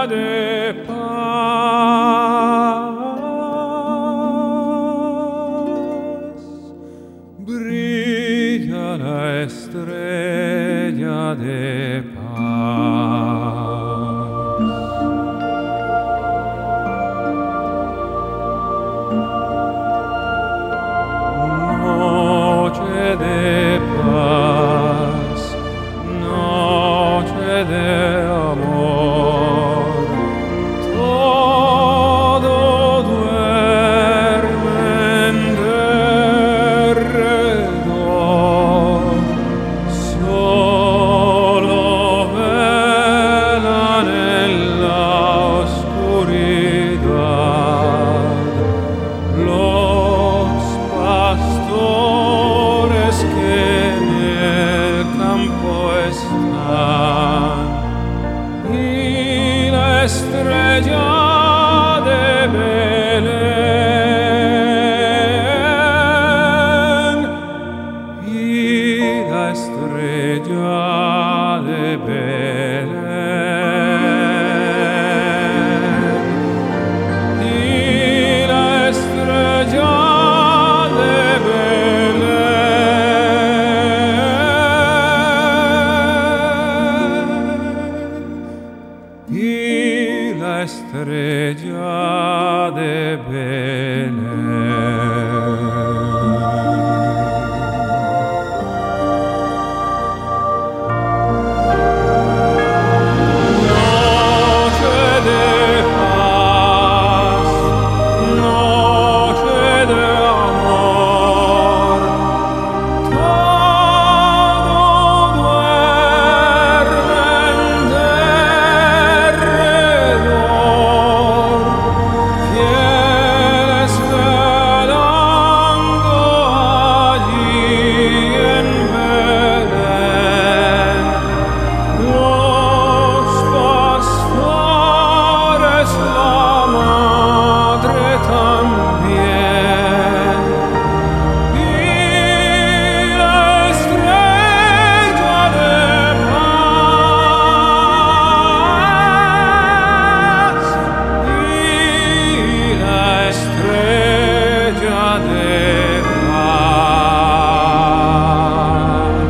de paz. Brilla la estrella de paz. Noche de paz, noche de amor, todo duerme en derredor, solo velan en la oscuridad los pastores que en el campo están, y la estrella de Belén, y la estrella de Belén, y la estrella de Belén, y la estrella de Belén. Noche de paz, noche de amor, todo duerme en derredor, fieles velando allí en Belén. Los pastores, la madre también, y la estrella de paz, y la estrella de paz.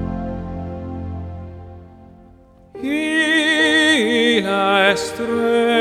Y la estrella